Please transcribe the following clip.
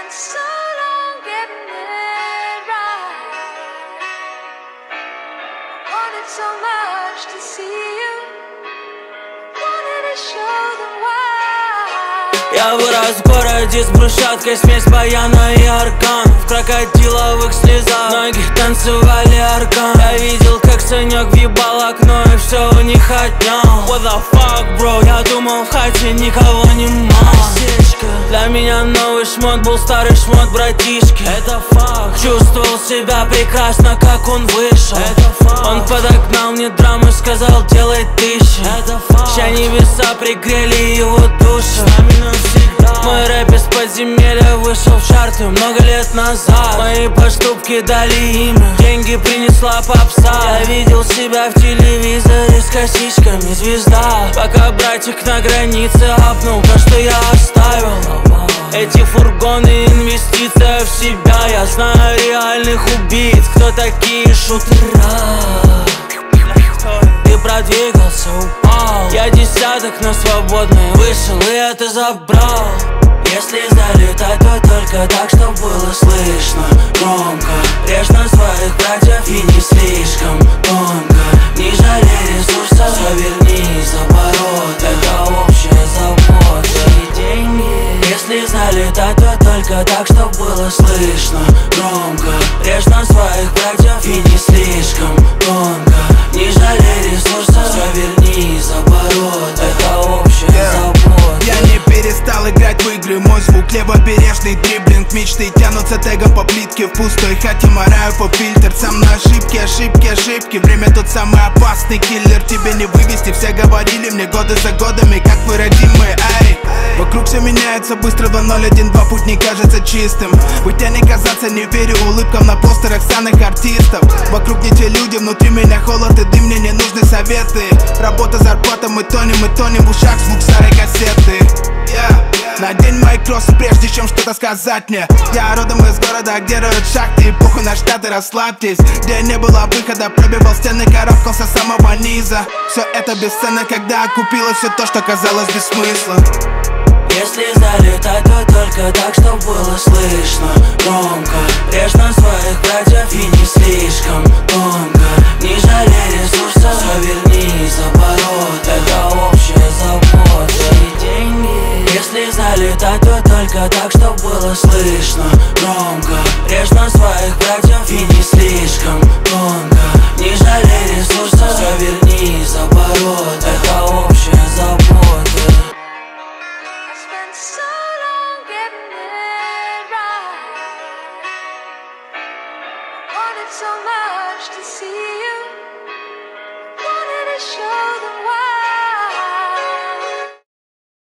spent so long getting it right. Wanted so much to see you. Wanted to show them why. Я вырос в городе с брусчаткой, смесь баяна и аркан. В крокодиловых слезах ноги танцевали аркан. Я видел, как Санек въебал окно, и все у них отнял. What the fuck, bro, я думал, в хате никого не мало. Для меня новый шмот был старый шмот братишки. Это факт. Чувствовал себя прекрасно, как он вышел. Это факт. Он подогнал мне драму и сказал, делай тысячи. Это факт. Ща небеса пригрели его душу. Мой рэп из подземелья вышел в чарты много лет назад. Мои поступки дали имя, деньги принесла попса. Я видел себя в телевизоре с косичками звезда. Пока братик на границе апнул то, что я оставил. Эти фургоны, инвестиция в себя. Я знаю реальных убийц, кто такие шутера. Ты продвигался, упал. Я десяток, но свободный вышел и это забрал. Если залетать, то только так, чтоб было слышно громко. Режь на своих братьев и не слишком тонко. Не жалей ресурсов, все верни за оборот. Это общая забота и деньги. Если залетать, то только так, чтоб было слышно громко. Режь на своих братьев и не слишком тонко. Не жалей ресурсов, все верни за оборот. Это общая забота. Я не перестал играть в игры, мой звук левобережный дриблинг. Мечты тянутся тегом по плитке, в пустой хате мораю по фильтр. Сам на ошибки, ошибки, ошибки. Время тот самый опасный киллер. Тебе не вывести, все говорили мне годы за годами, как вы родимые, ай. Вокруг все меняется быстро, 2012, путь не кажется чистым. Быть, а не казаться, не верю улыбкам на постерах странных артистов. Вокруг не те люди, внутри меня холод и дым, мне не нужны советы. Работа, зарплата, мы тонем в ушах звук старой кассеты. Надень мои кроссы, прежде чем что-то сказать мне. Я родом из города, где роют шахты, похуй на штаты, расслабьтесь. Где не было выхода, пробивал стены, карабкался с самого низа. Все это бесценно, когда окупилось все то, что казалось без смысла. Если залетать, то только так, чтоб было слышно громко. Режь на своих братьев и не слишком тонко. Не жалей ресурсов, все верни за оборот. Это общая забота и деньги. Если залетать, то только так, чтоб было слышно громко. Режь на своих братьев и не слишком тонко. Не жалей ресурсов, все верни за оборот. Это общая забота. So long getting it right. Wanted so much to see